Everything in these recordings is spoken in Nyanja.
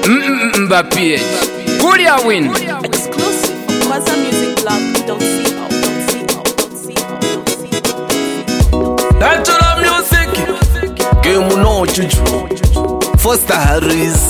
Mbappé, Kuria win. Exclusive Kwaza Music Blog. Don't see how. Natural music, game no juju. Foster Harris.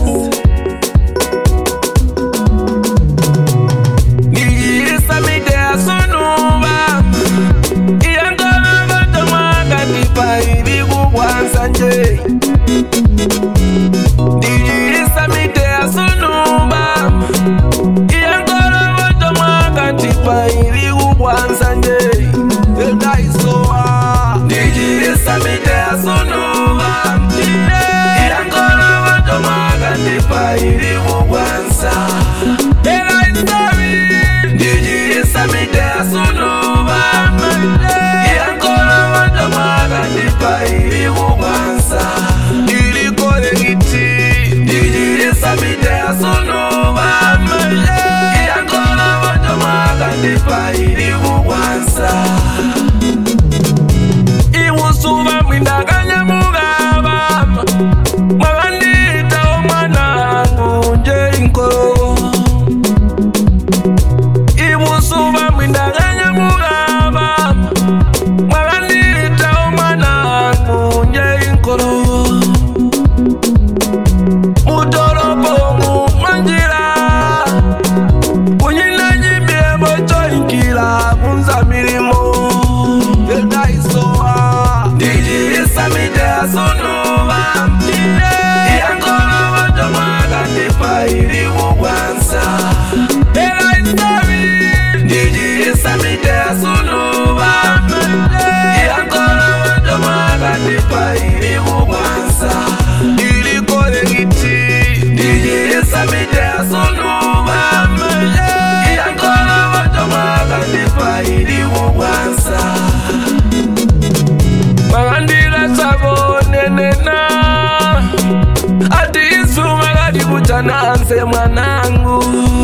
Nanse mwanangu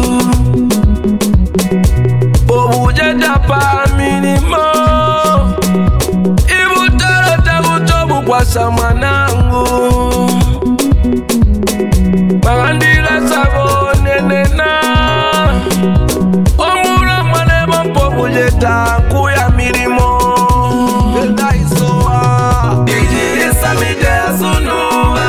Bobuja japa minimo Ibutara tabutobu kwasa mwanangu Magandila sabo nenena Omura mwanebo mbobuje tanku ya milimo Benda isoa Diji samide asunuwa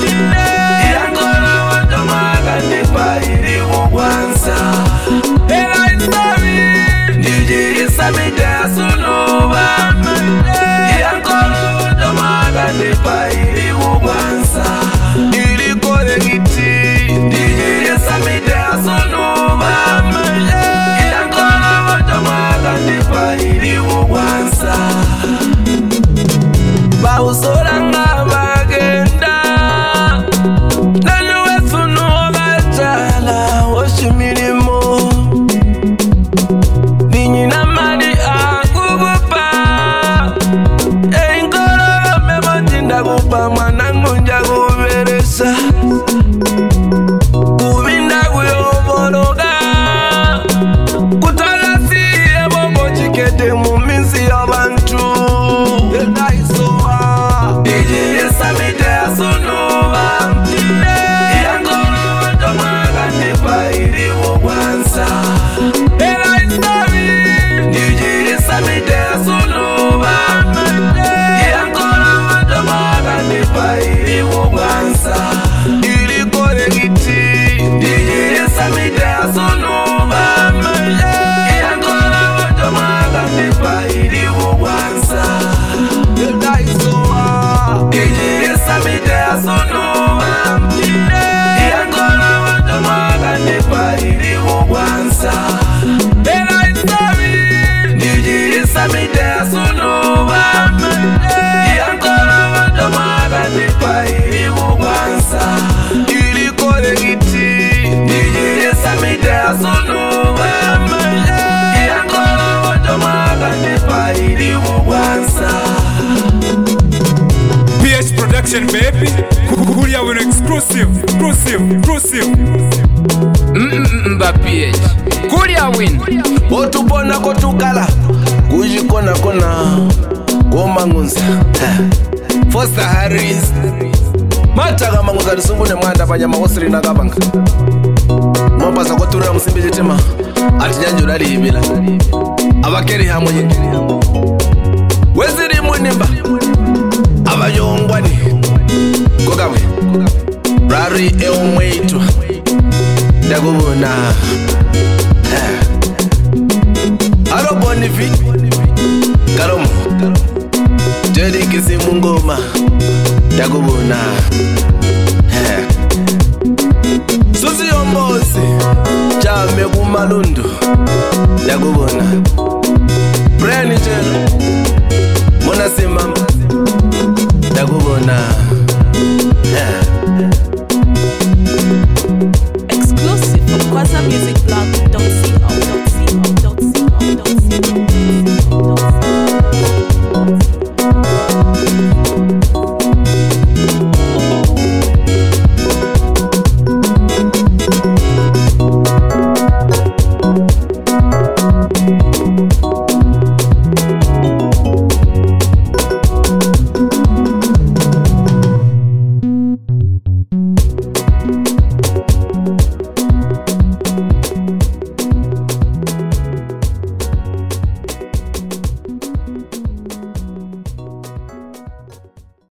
Bausolanga bagenda Nanuwe sunu bachala Oshimilimo Ninyina mali akugupa Einkolo memo jinda gupa Mwanangu njagu veresa Kubinda kuyobologa Kutala siye bobo chikete muminsi yabantu PS Production baby, Kuria win exclusive. Mbappé, Kuria win. Otupona kotukala, kujikona kona, gomangunza. Foster Harris. Mataka manguzani sungune mwanda panyama wosiri nakabanga Mwambaza kwa turira musimbi jitema ati nyanjo lali hibila Abakeri hamwe Weziri mwenimba Abayongwani Kogawe Rari eumweitwa Dagubuna Aro bonifi Karomo Jedi kisi mungoma Dagubuna